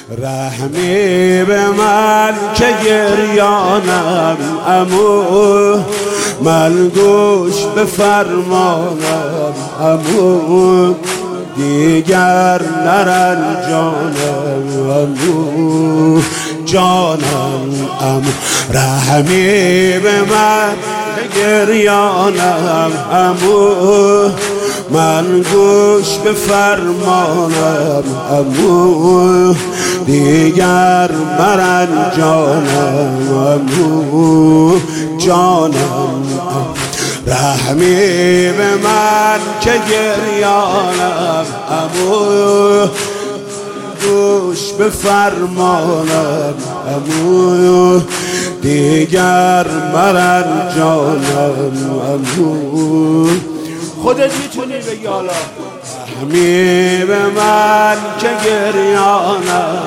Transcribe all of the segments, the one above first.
رحمی به من که گریانم عمو، من گوش به فرمانم عمو، دیگر نرنجانم عمو جانم عمو. رحمی به من که گریانم عمو، من گوش به فرمانم عمو، دیگر مرنجانم عمو جانم عمو. رحمی به من که گریانم عمو، گوش به فرمانم عمو، دیگر مرنجانم عمو. خودت میتونی بگی حالا. رحمی به من که گریانم،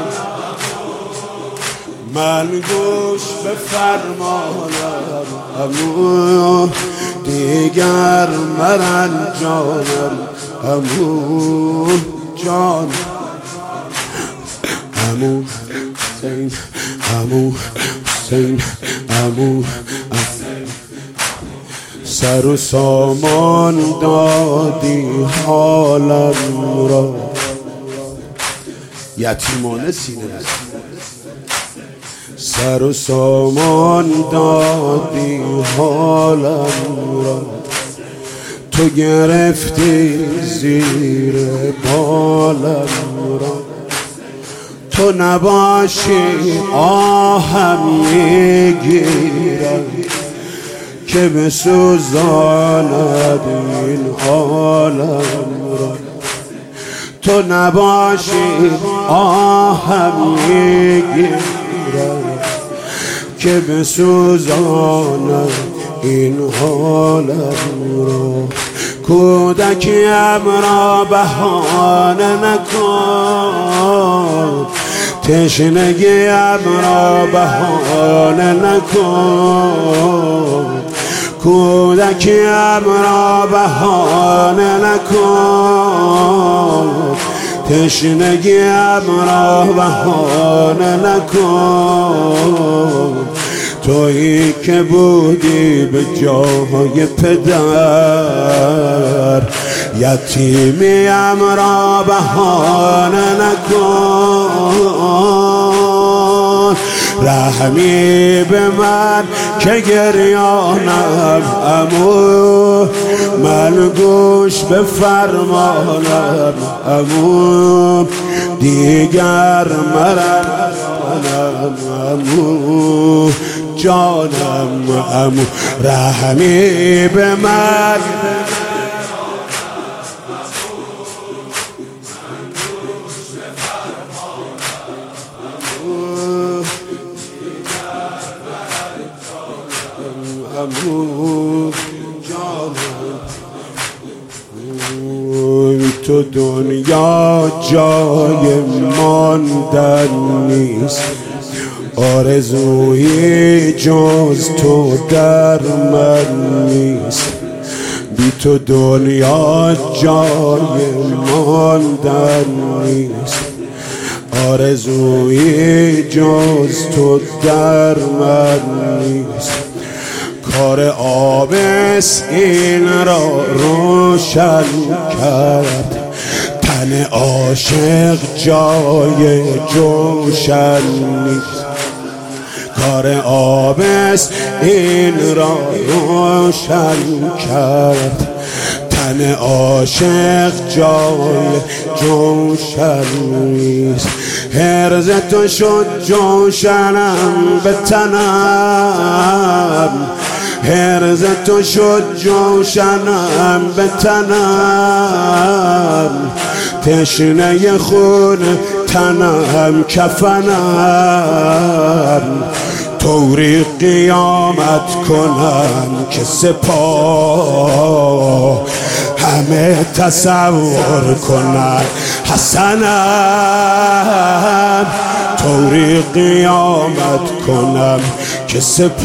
من گوش به فرمانم عمو، دیگر مرنجانم عمو جان عمو حسین عمو حسین عمو. سر و سامان دادی حالم را، یتیمانه سینه سر و سامان دادی حالم را، تو گرفتی زیر بالم را، تو نباشی آهم میگیرم که بسوزاند این حالم را، تو نباشی آهم میگیرم که بسوزاند این حالم را. کودکیم را بهانه نکن، تشنگیم را بهانه نکن، کودکیم را بهانه نکن، تشنگیم را بهانه نکن. تویی که بودی به جای پدر، یتیمیم را بهانه نکن. رحمی به من که گریانم عمو، من گوش به فرمانم عمو، دیگر مرنجانم عمو جانم عمو. رحمی به من عمو جانم. تو دنیا جای ماندن نیست، آرزویی جز تو در من نیست. بی تو دنیا جای ماندن نیست، آرزویی جز تو در من نیست. کار آبس این را روشن کرد، تن عاشق جای جوشن نیست. کار آبس این را روشن کرد، تن عاشق جای جوشن نیست. حرز تو شد جوشنم به تنم، حرز تو شد جوشنم به تنم، تشنه خون تنم کفنم. طوری قیامت کنم که سپاه همه تصور کنن حسنم. طوری قیامت کنم که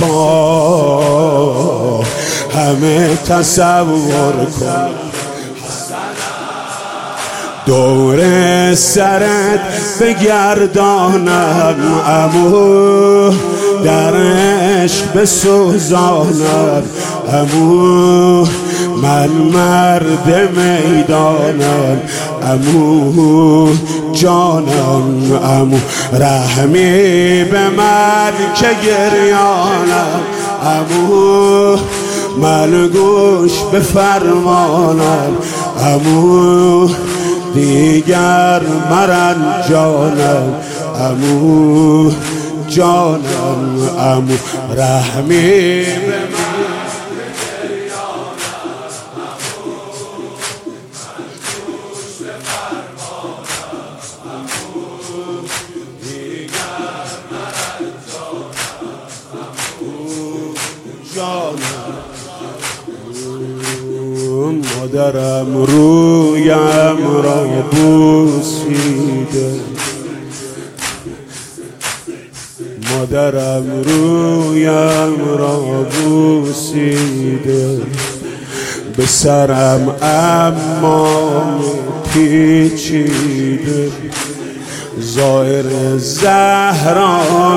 سپاه همه تصور کنن. دور سرت بگردانم عمو، در عشق بسوزانم عمو، من مرد میدانم عمو جانم عمو، رحمی به من که گریانم عمو، ملگوش به فرمانم عمو، دیگر مرنجانم عمو جانم عمو، رحمی به من مادرم رویم را بوسیده، مادرم رویم را بوسیده، به سرم اما پیچیده، ظاهر زهرا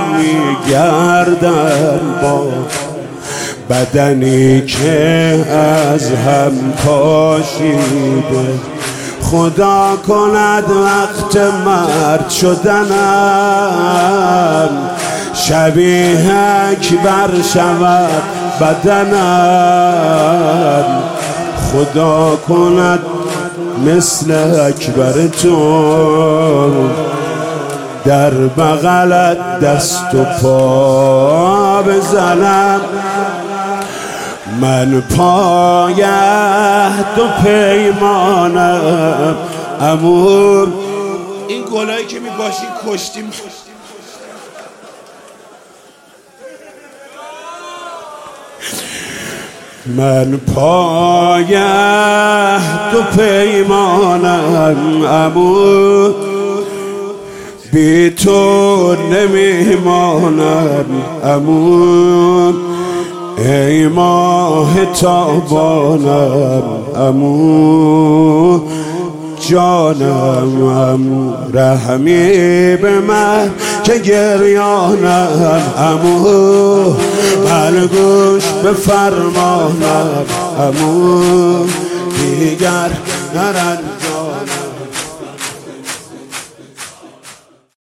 میگردم با بدنی که از هم پاشیده، خدا کند وقت مرد شدنم شبیه اکبر شود بدنم، خدا کند مثل اکبر تو در بغلت دست و پا بزنم، من پایه دو پیمانم عمو. این گلایی که میباشی کشتیم، من پایه دو پیمانم عمو، بی تو نمیمانم عمو، ای ماه تابانم عمو جانم عمو، رحمی به من که گریانم عمو، ملگوش به فرمانم عمو، دیگر نرنجانم